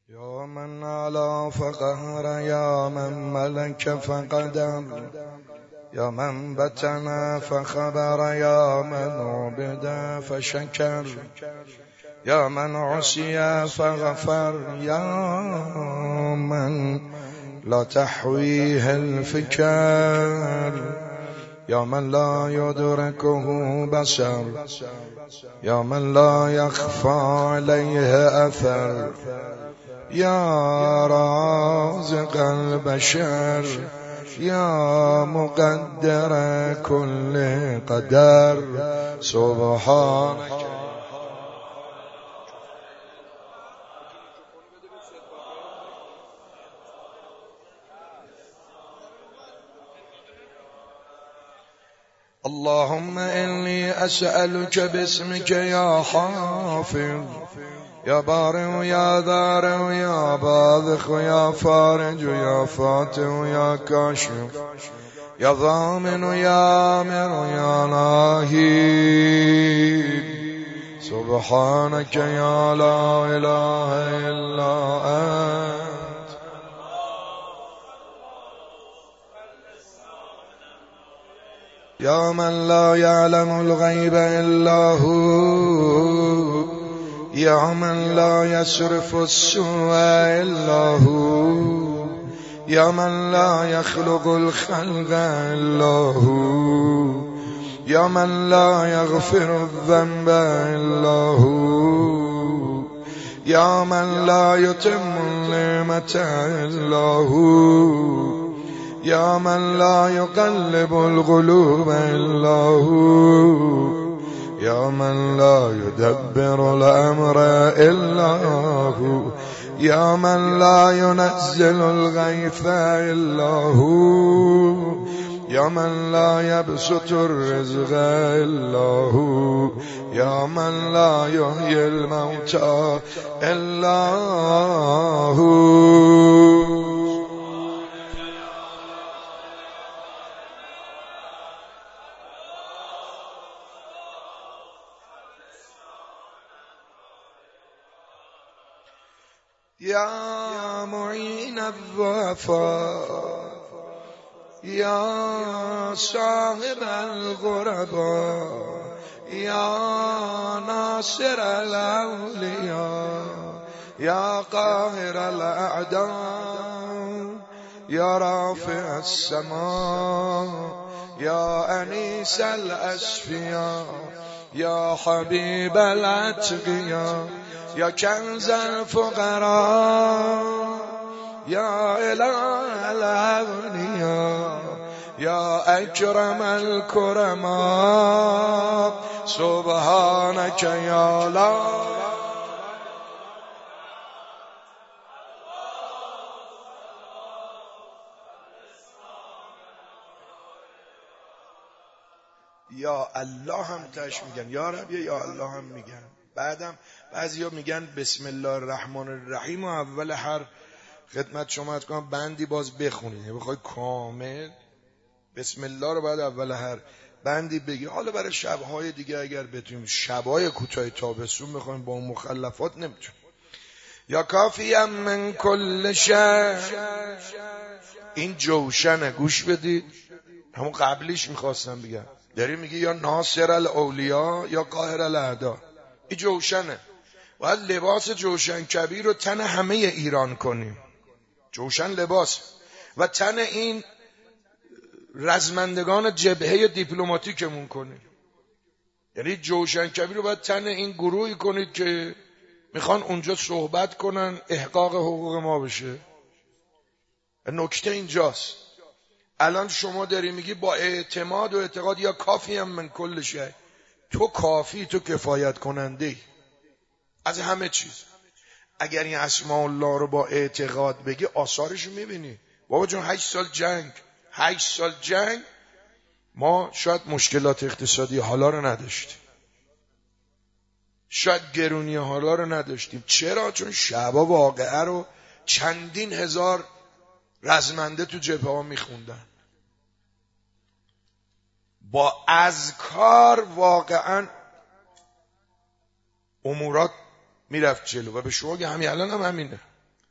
يا من علا فقهر، يا من ملك فقدر، يا من بتن فخبر، يا من عبد فشكر، يا من عصي فغفر، يا من لا تحويه الفكر، يا من لا يدركه بشر، يا من لا يخفى عليه أثر، يا رازق البشر، يا مقدر كل قدر، سبحانك. اللهم إني أسألك باسمك يا حافظ، يا بارئ يا ذارئ يا باذخ يا فارج يا فاتح يا كاشف يا ضامن يا آمر يا ناهي، سبحانك يا لا إله إلا أنت. يا من لا يعلم الغيب إلا هو، يا من لا يصرف السوء إلا هو، يا من لا يخلق الخلق إلا هو، يا من لا يغفر الذنب إلا هو، يا من لا يتم النعمة إلا هو، يا من لا يقلب القلوب إلا هو، يا من لا يدبر الأمر إلا هو، يا من لا ينزل الغيث إلا هو، يا من لا يبسط الرزق إلا هو، يا من لا يحيي الموتى إلا هو. يا معين الضعفاء، يا صاحب الغرباء، يا ناصر الأولياء، يا قاهر الأعداء، يا رافع السماء، يا أنيس الأسفياء، يا حبيب الأتقياء، يا كنز الفقراء، يا إله الأغنياء، يا أكرم الكرماء، سبحانك يا لا. یا الله هم تاش میگن، یا رب یا الله هم میگن. بعدم بعضیا میگن بسم الله الرحمن الرحیم و اول هر خدمت شما ات کنم بندی باز بخونید، بخوای کامل بسم الله رو بعد اول هر بندی بگی. حالا برای شبهای دیگه اگر بتونیم، شبهای کوتاه تابستون بخوایم با اون مخلفات نمیتونیم. یا کافیم من کل شر، این جوشنه، گوش بدید. همون قبلیش میخواستم بگم، داری میگی یا ناصر الاولیا یا قاهر الاعدا، این جوشنه. باید لباس جوشن کبیر رو تن همه ایران کنیم. جوشن لباس و تن این رزمندگان جبهه دیپلماتیکمون کنیم. یعنی جوشن کبیر رو باید تن این گروهی کنید که میخوان اونجا صحبت کنن احقاق حقوق ما بشه. نکته اینجاست. الان شما داری میگی با اعتماد و اعتقاد یا کافی هم من کل شی، تو کافی، تو کفایت کننده از همه چیز. اگر این اسماء الله رو با اعتقاد بگی آثارش رو میبینی. بابا جون 8 سال جنگ ما شاید مشکلات اقتصادی حالا رو نداشتیم، شاید گرونی حالا رو نداشتیم. چرا؟ چون شعبا واقعه رو چندین هزار رزمنده تو جبهه ها میخوندن. با اذکار واقعا امورات میرفت جلو و به شما که همین الان هم همینه.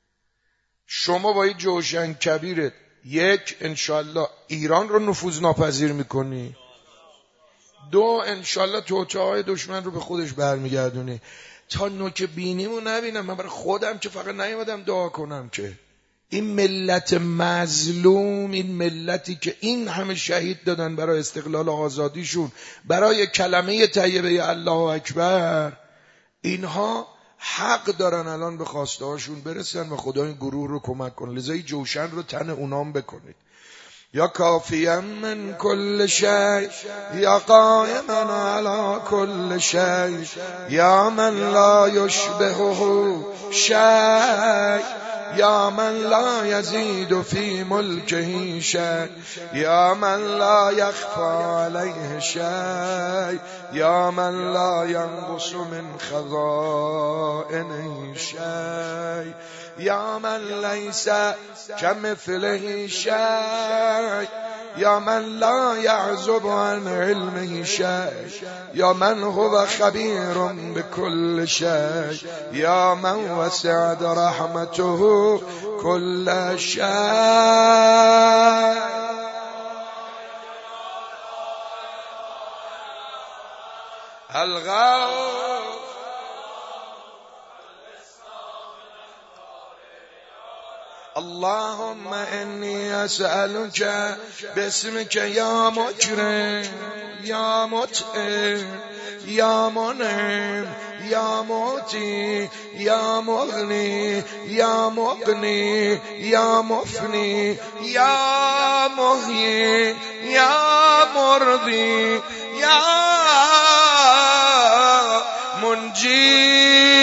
شما با این جوشن کبیرت یک انشالله ایران رو نفوذ ناپذیر میکنی، دو انشالله توطئه‌های دشمن رو به خودش برمیگردونی. تا نوک بینیمو نبینم. من برای خودم که فقط نیومدم دعا کنم که این ملت مظلوم، این ملتی که این همه شهید دادن برای استقلال آزادیشون، برای کلمه طیبه الله اکبر، اینها حق دارن الان به خواسته هاشون برسن و خدا این گروه رو کمک کنه. لذا این جوشن رو تن اونام بکنید. یا کافیا من کل شی یا قائما علی کل شی یا من لا یشبهه شی یا من لا یزید فی ملکه شی یا من لا یخفى علیه شی یا من لا ینقص من خزائنه شی یا من لیس کمثله شی یا من لا یعزب عن علمه شی یا من هو خبیر بكل شی یا من وسعت رحمته كل شی. اللهم انی اسألک باسمک یا مکرم یا مطعم یا منعم یا معطی یا مغنی یا مغنی یا مفنی یا محیی یا مرضی یا منجی.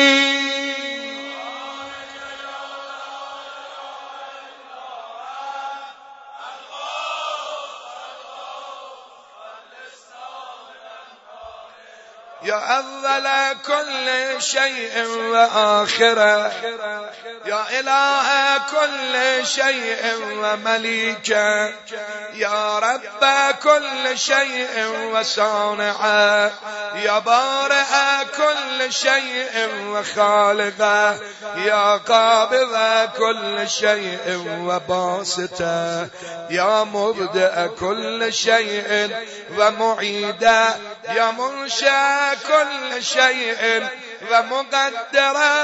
یا اول كل شيء وآخره یا اله كل شيء ومليكه یا رب كل شيء وصانعه یا بارئ كل شيء وخالقه یا قابض كل شيء وباسطه یا مبدئ كل شيء ومعيده یا منشأ كل شيء ومقدره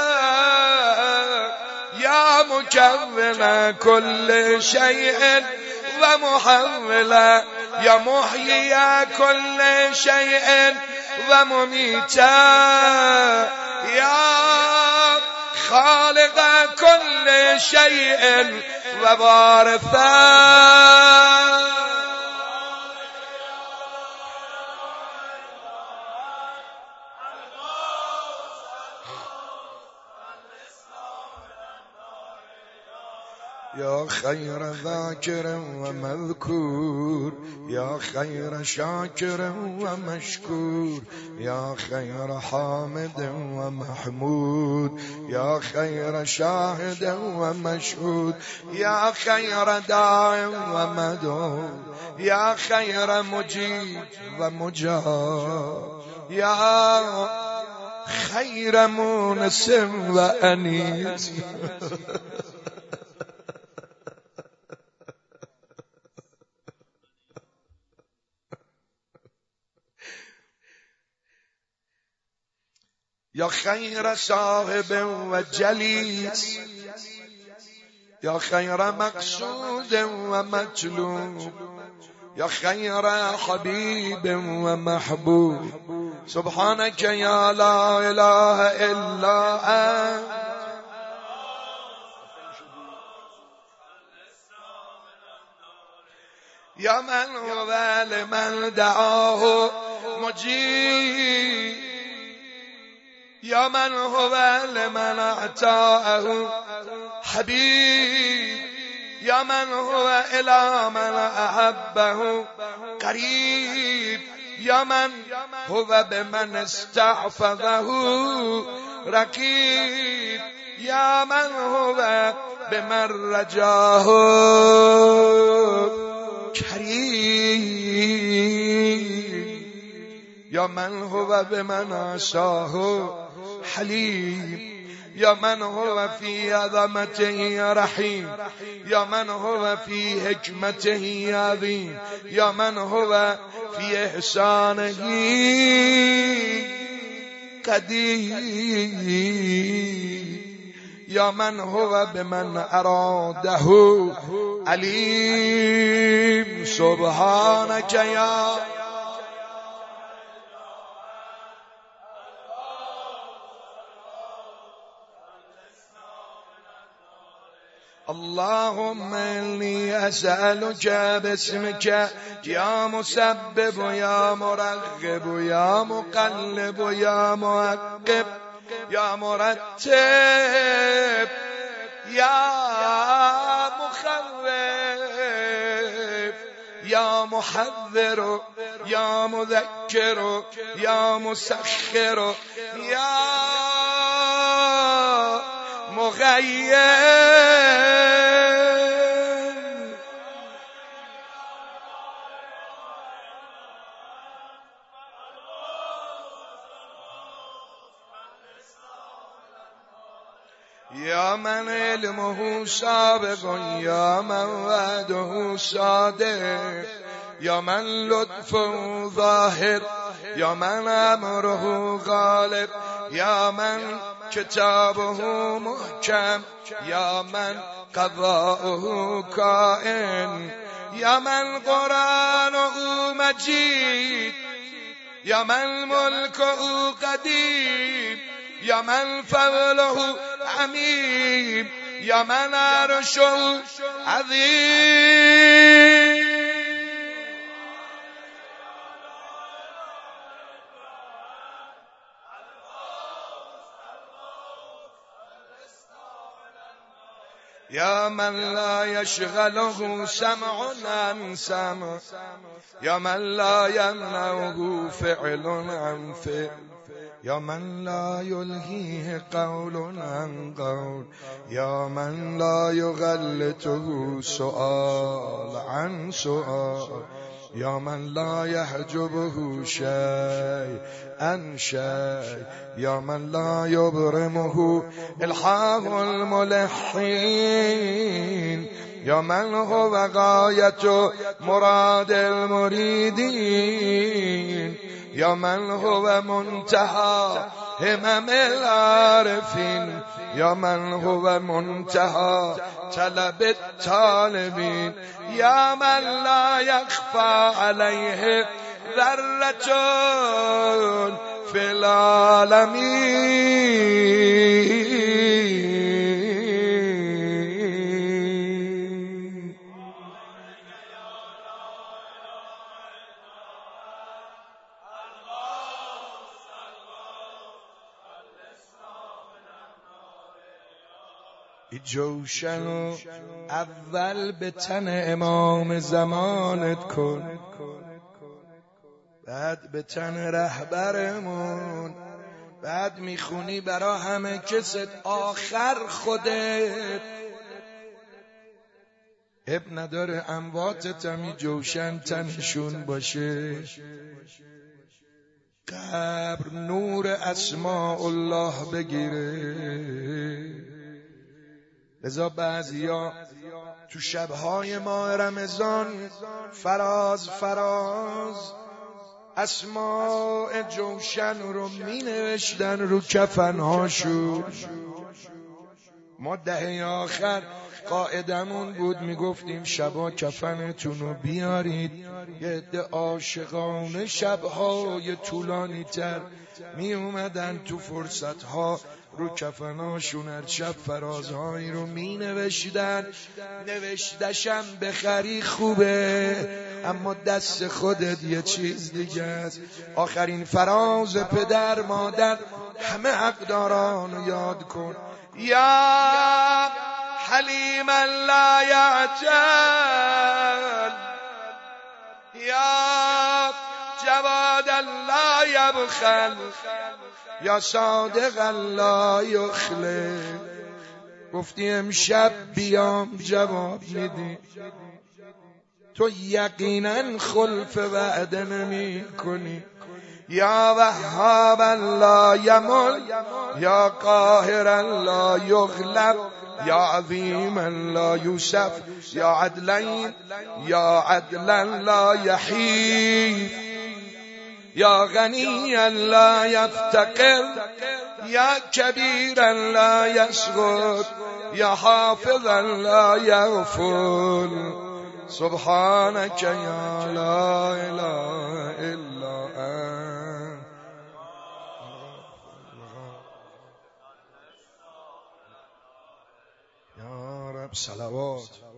یا مكون كل شيء ومحوله یا محيي كل شيء ومميته یا خالق كل شيء ووارثه. یا خیر ذاکر و مذکور یا خیر شاکر و مشکور یا خیر حامد و محمود یا خیر شاهد و مشهود یا خیر داع و مدعو یا خیر مجیب و مجاب یا خیر مونس و انیس. یا خیر صاحب و جلیس یا خیر مقصود و مطلوب یا خیر حبیب و محبوب. سبحانك یا لا اله الا انت یا من هو لمن دعاه مجیب یا من هو لمن اعطاه حبیب یا من هو الی من احبه قریب یا من هو بمن استحفظه رقیب یا من هو بمن رجاه کریم یا من هو بمن عصاه حلیم یا من هو فی عظمته رحیم، یا من هو فی حکمته عظیم، یا من هو فی احسانه قدیر، یا من هو بمن اراده علیم. سبحانک یا اللهم انی اسألک باسمک یا مسبب یا مرغب یا مقلب یا معقب یا مرتب یا مخوف یا محذر یا مذکر یا مسخر یا مغیر. یا من علمه سابق یا من وعده صادق یا من لطفه ظاهر یا من امره غالب یا من کتابه محکم یا من قضاؤه کائن یا من قرآنه مجید یا من ملکه قدیم یا من فضله عمیم یا من عرشه عظیم. یا من لا یشغله سمع عن سمع یا من لا یمنعه فعل عن فعل یا من لا یلهیه قول عن قول یا من لا یغلطه سؤال عن سؤال یا من لا یحجبه شیء عن شیء یا من لا یبرمه الحاح الملحین یا من هو غایت مراد المریدین یا من هو منتهى همم العارفین یا من هو منتهى طلب الطالبین یا من لا یخفى علیه ذرة فی العالمین. جوشن اول به تن امام زمانت کن، بعد به تن رهبرمون، بعد میخونی برا همه کست، آخر خودت. اب نداره امواتت همی جوشن تنشون باشه، قبر نور اسماء الله بگیره. لذا بعضیا تو شبهای ماه رمضان فراز اسماء جوشن رو می نوشتن رو کفنهاشون. ما دهه آخر قاعدمون بود، میگفتیم شبا کفنتون رو بیارید. یه عده عاشقانه شبهای طولانی تر می اومدن تو فرصتها رو کفناشون هر شب فرازهایی رو می نوشتن. نوشتشم بخری خوبه، اما دست خودت یه چیز دیگه است. آخرین فراز پدر مادر همه حقداران رو یاد کن. یا حلیم لا یعجل یا جواد لا یبخل یا صادق لا یخلف. گفتی امشب بیام جواب میدی، تو یقینا خلف وعده نمی کنی. یا وهاب لا یمل یا قاهر لا یغلب یا عظیم لا یوسف یا عدلا لا یحیف یا غنی لا یفتقر یا کبیر لا یسقط یا حافظ لا یغفل سبحانك یا لا اله الا انت یا رب صلوات